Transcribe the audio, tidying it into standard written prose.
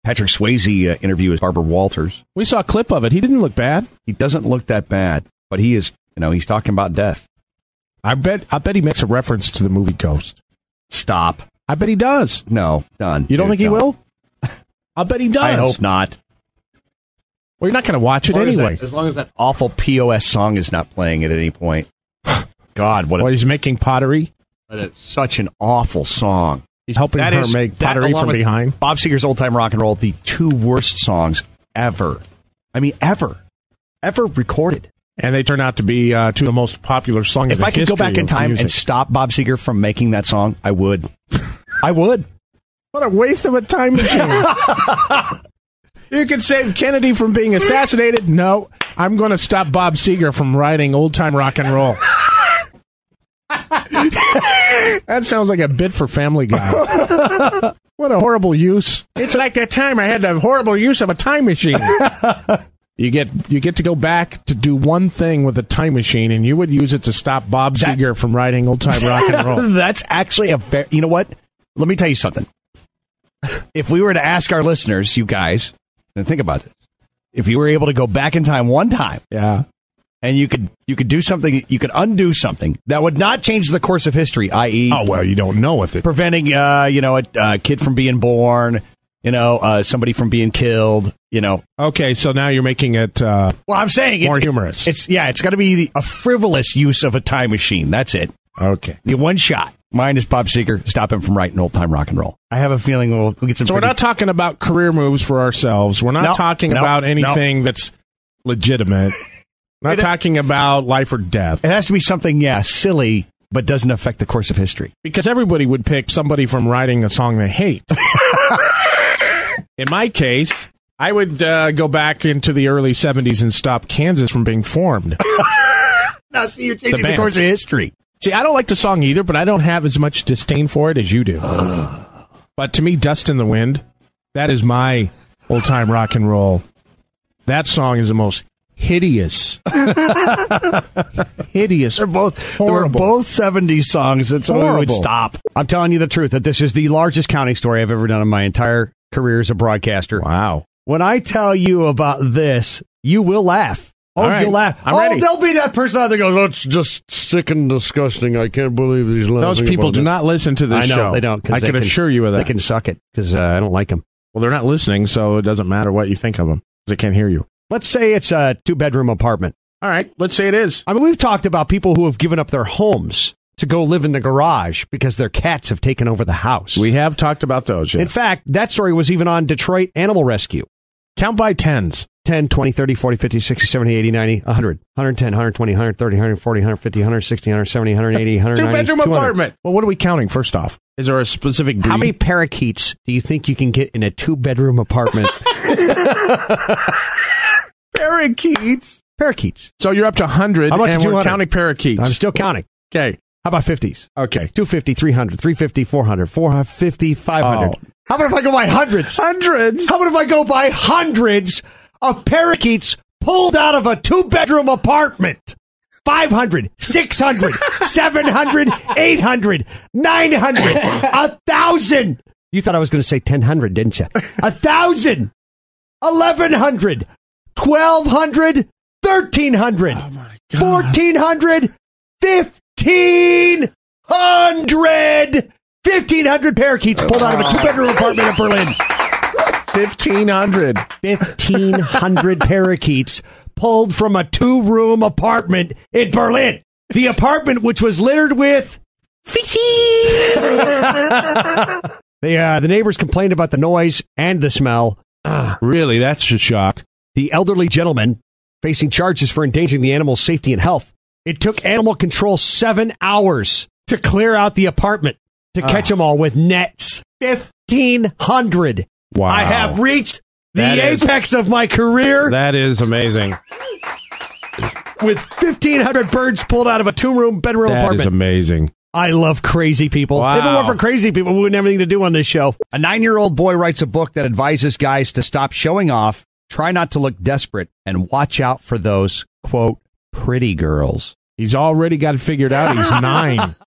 Patrick Swayze interview with Barbara Walters. We saw a clip of it. He didn't look bad. He doesn't look that bad, but he is, he's talking about death. I bet he makes a reference to the movie Ghost. Stop. I bet he does. No, done. You don't think he will? I'll bet he does. I hope not. Well, you're not going to watch it anyway. As long as that awful POS song is not playing at any point. God, he's making pottery? It's such an awful song. He's helping her make pottery from behind. Bob Seger's Old Time Rock and Roll, the two worst songs ever. I mean, ever recorded. And they turn out to be two of the most popular songs. If I could go back in time and stop Bob Seger from making that song, I would. I would. What a waste of a time machine. You can save Kennedy from being assassinated. No, I'm going to stop Bob Seger from writing Old Time Rock and Roll. That sounds like a bit for Family Guy. What a horrible use. It's like that time I had the horrible use of a time machine. You get to go back to do one thing with a time machine, and you would use it to stop Bob Seger from writing Old Time Rock and Roll. That's actually you know what? Let me tell you something. If we were to ask our listeners, you guys, and think about this, if you were able to go back in time one time, yeah, and you could do something, you could undo something that would not change the course of history, i.e., you don't know if it preventing a kid from being born, somebody from being killed, Okay, so now you're making it well, I'm saying more humorous. It's got to be a frivolous use of a time machine. That's it. Okay. The one shot. Mine is Bob Seger. Stop him from writing Old Time Rock and Roll. I have a feeling we'll get some. So we're not talking about career moves for ourselves. We're not talking about anything that's legitimate. Not talking about life or death. It has to be something, silly, but doesn't affect the course of history. Because everybody would pick somebody from writing a song they hate. In my case, I would go back into the early 70s and stop Kansas from being formed. Now, see, you're changing the course of history. See, I don't like the song either, but I don't have as much disdain for it as you do. But to me, Dust in the Wind, that is my old-time rock and roll. That song is the most hideous. Hideous. They were both 70s songs. That's why we would stop. I'm telling you the truth, that this is the largest counting story I've ever done in my entire career as a broadcaster. Wow. When I tell you about this, you will laugh. Oh, right. You'll laugh. I'm ready. There'll be that person out there goes, that's just sick and disgusting. I can't believe these laughing. Those people do not listen to this show. I know, they don't. I can assure you of that. They can suck it, because I don't like them. Well, they're not listening, so it doesn't matter what you think of them, because they can't hear you. Let's say it's a 2-bedroom apartment. All right, let's say it is. I mean, we've talked about people who have given up their homes to go live in the garage because their cats have taken over the house. We have talked about those, yeah. In fact, that story was even on Detroit Animal Rescue. Count by tens. 10, 20, 30, 40, 50, 60, 70, 80, 90, 100, 110, 120, 130, 140, 150, 160, 170, 180, 190, 2-bedroom 200. apartment. Well, what are we counting, first off? Is there a specific breed? How many parakeets do you think you can get in a 2-bedroom apartment? Parakeets? Parakeets. So you're up to 100, and we're counting parakeets. I'm still counting. Okay. How about 50s? Okay. 250, 300, 350, 400, 450, 500. Oh. How about if I go by hundreds? Hundreds? How about if I go by hundreds of parakeets pulled out of a 2-bedroom apartment? 500, 600, 700, 800, 900, 1,000. You thought I was going to say 1,000, didn't you? 1,000, 1,100, 1,200, 1,300, 1,400, 1,500. 1,500 parakeets pulled out of a 2-bedroom apartment in Berlin. 1,500. 1,500 parakeets pulled from a 2-room apartment in Berlin. The apartment, which was littered with feces. The neighbors complained about the noise and the smell. Really? That's a shock. The elderly gentleman facing charges for endangering the animal's safety and health. It took animal control 7 hours to clear out the apartment to catch them all with nets. 1,500. Wow. I have reached the apex of my career. That is amazing. With 1,500 birds pulled out of a 2-bedroom apartment. That is amazing. I love crazy people. Wow. If it weren't for crazy people, we wouldn't have anything to do on this show. A 9-year-old boy writes a book that advises guys to stop showing off, try not to look desperate, and watch out for those, quote, pretty girls. He's already got it figured out. He's 9.